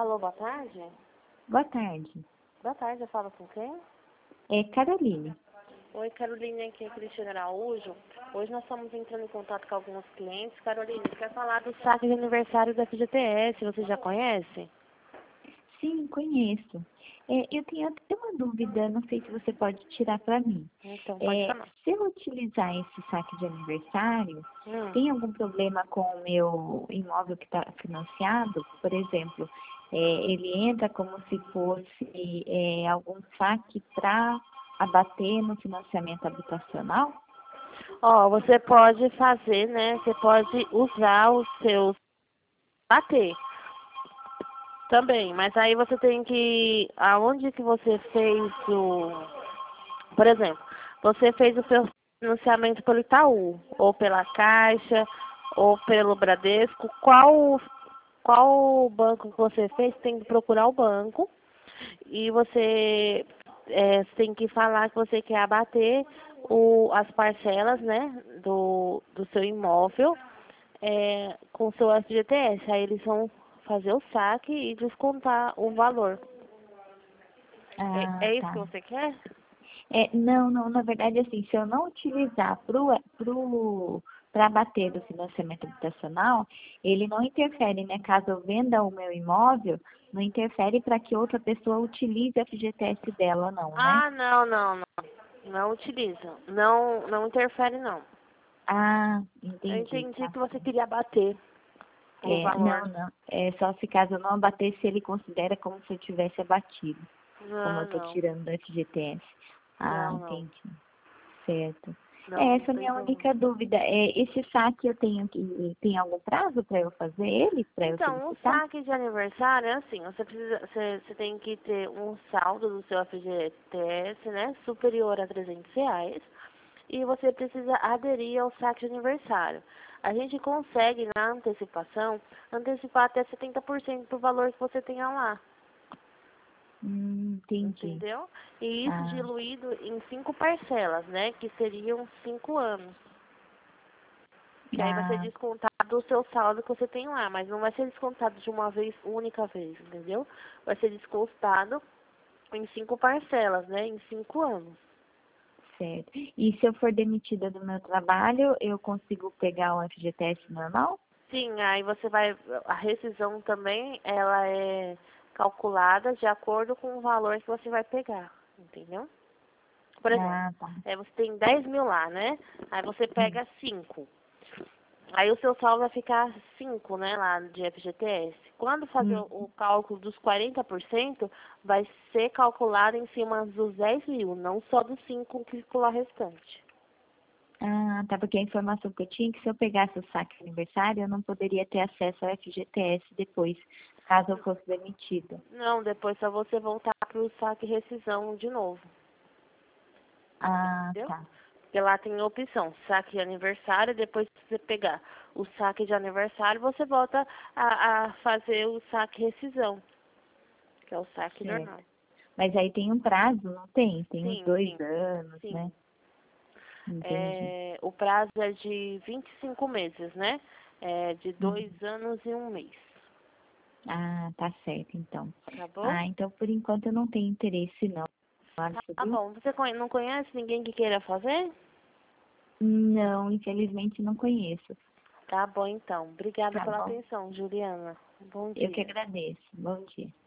Alô, boa tarde? Boa tarde. Boa tarde, eu falo com quem? É Caroline. Oi, Caroline, aqui é Cristina Araújo. Hoje nós estamos entrando em contato com alguns clientes. Caroline, quer falar do saque de aniversário da FGTS, você já conhece? Sim, conheço. Eu tenho até uma dúvida, não sei se você pode tirar para mim. Então, pode falar. Se eu utilizar esse saque de aniversário, Hum. tem algum problema com o meu imóvel que está financiado? Por exemplo, ele entra como se fosse algum saque para abater no financiamento habitacional? Ó, você pode fazer, né? Você pode usar os seus bater também, mas aí você tem que aonde que você fez o, por exemplo, você fez o seu financiamento pelo Itaú, ou pela Caixa, ou pelo Bradesco, qual banco que você fez, tem que procurar o banco e você tem que falar que você quer abater as parcelas, né, do seu imóvel com o seu FGTS. Aí eles vão fazer o saque e descontar o valor. Ah, É isso que tá. você quer? Não, na verdade, assim, se eu não utilizar para bater do financiamento habitacional, ele não interfere, né? Caso eu venda o meu imóvel, não interfere para que outra pessoa utilize a FGTS dela, não, né? Ah, não. Não utiliza. Não interfere, não. Ah, Eu entendi, entendi tá. que você queria bater o valor. Não. É só se caso eu não abater, se ele considera como se eu tivesse abatido, como eu Não, estou não. tirando do FGTS. Ah, Não. entendi. Certo. Não Essa é a tem minha problema. única dúvida. Esse saque eu tenho que tem algum prazo para eu fazer ele, para eu Então, o solicitar? saque de aniversário é assim, você tem que ter um saldo do seu FGTS, né, superior a R$ 300, e você precisa aderir ao saque de aniversário. A gente consegue, na antecipação, antecipar até 70% do valor que você tenha lá, Entendi. entendeu? E isso Ah, diluído em 5 parcelas, né, que seriam 5 anos. Que aí vai ser ah, descontado o seu saldo que você tem lá, mas não vai ser descontado de uma vez, única vez, entendeu? Vai ser descontado em 5 parcelas, né? Em 5 anos. certo. E se eu for demitida do meu trabalho, eu consigo pegar o FGTS normal? Sim, aí você vai. A rescisão também, ela é calculada de acordo com o valor que você vai pegar, entendeu? Por exemplo, Ah, tá. você tem 10 mil lá, né? Aí você Hum. pega 5. Aí o seu saldo vai ficar 5, né, lá de FGTS. Quando fazer Hum. o cálculo dos 40%, vai ser calculado em cima dos 10 mil, não só dos 5 que ficou lá restante. Ah, tá, porque a informação que eu tinha é que se eu pegasse o saque de aniversário, eu não poderia ter acesso ao FGTS depois, caso eu fosse demitida. Não, depois só você voltar para o saque rescisão de novo, Ah, entendeu? tá. Porque lá tem a opção, saque de aniversário, depois que você pegar o saque de aniversário, você volta a fazer o saque rescisão, que é o saque Certo. normal. Mas aí tem um prazo, não tem? Tem uns Sim, 2 anos, né? sim. Entendi. O prazo é de 25 meses, né? De Uhum. 2 anos e 1 mês. Ah, tá certo, então. Tá bom? Ah, então por enquanto eu não tenho interesse não, Márcio, Tá viu? bom. Você não conhece ninguém que queira fazer? Não, infelizmente não conheço. Tá bom, então. Obrigada Tá pela bom? atenção, Juliana. Bom Eu que dia. agradeço. Bom dia.